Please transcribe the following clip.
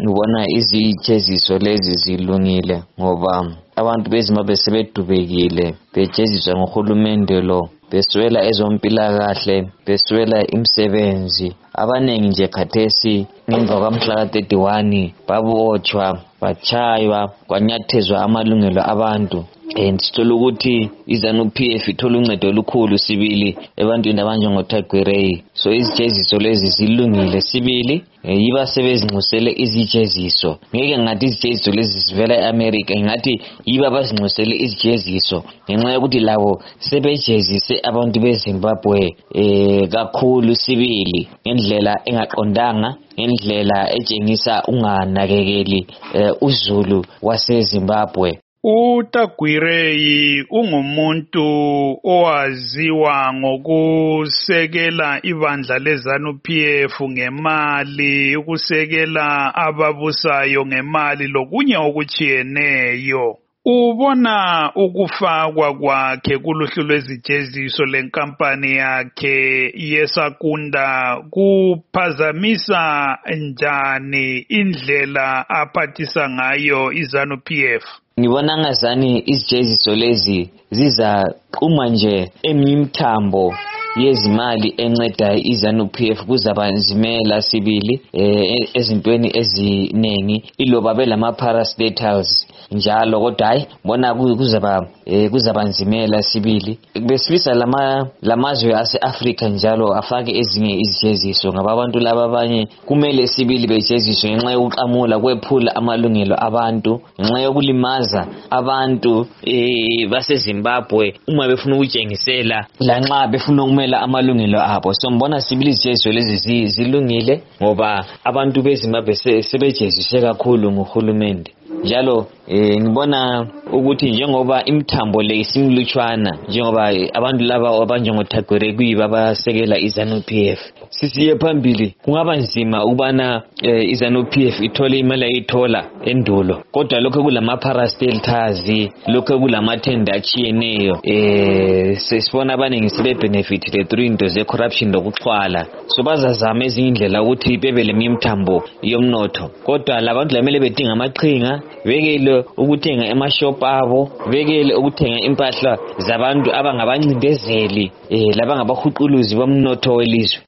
ngibona izijeziso lezi zilungile ngoba abantu bezimbabwe sebedubekile bejeziswa ngohulumende lo beswela ezompilakahle beswela imisebenzi abanengi nje khathesi ngemva kwamhla ka-31 babotshwa bachaywa kwanyathezwa amalungelo abantu sithola ukuthi iZANU-PF ithola uncedo olukhulu sibili ebantwini abanjengoThagwirei. So izijeziso lezi zilungile sibili yiba sebezinxusele izijeziso. Ngeke ngathi izijeziso lezi zivela eAmerica, ngathi yiba bazinxusele izijeziso ngenxa yokuthi labo sebejezise abantu beZimbabwe kakhulu sibili ngendlela engaqondanga, ngendlela etshengisa unganakekeli uZulu waseZimbabwe. uThagwirei ungumuntu owaziwa ngokusekela ibandla leZANU-PF ngemali, ukusekela ababusayo ngemali lokunye okutshiyeneyo. Ubona ukufakwa kwakhe kuluhlu lwezijeziso lenkampani yakhe yeSakunda kuphazamisa njani indlela aphathisa ngayo iZANU-PF? Ngibona ngazani izijeziso lezi zizaquma nje eminye imithambo yezimali enceda iZANU-PF kuzabanzimela sibili ezintweni eziningi iloba belama-parastatals njalo, kodwa hayi bona kuzabanzimela sibili. Besifisa lamazwe ase-Africa njalo afake ezinye izijeziso ngoba abantu laba abanye kumele sibili bejeziswe ngenxa yokuqamula kwephula amalungelo abantu, ngenxa yokulimaza abantu baseZimbabwe uma befuna ukutshengisela lanxa befuna ukumela amalungelo abo. So mbona sibili izijeziso lezi zilungile ngoba abantu beZimbabwe sebejeziswe kakhulu nguhulumende. Njalo ngibona ukuthi njengoba imthambo le isimlutshwana, njengoba abantu laba abanjengoThagwirei kuyiba abasekela iZANU-PF, sisiye phambili kungaba nzima ukubana iZANU-PF ithole imali ayithola endulo, kodwa lokho kulama-parastatals, lokho kulamathenda atshiyeneyo sesibona abaningi sebebenefitile through into ze-corruption lokuxhwala. So bazazama ezinye indlela ukuthi bebele imthambo yomnotho, kodwa labantu lamele bedinga amaqhinga, bekele ukuthenga emashop abo, bekele ukuthenga impahla zabantu abangabancindezeli labangabahuquluzi bomnotho welizwe.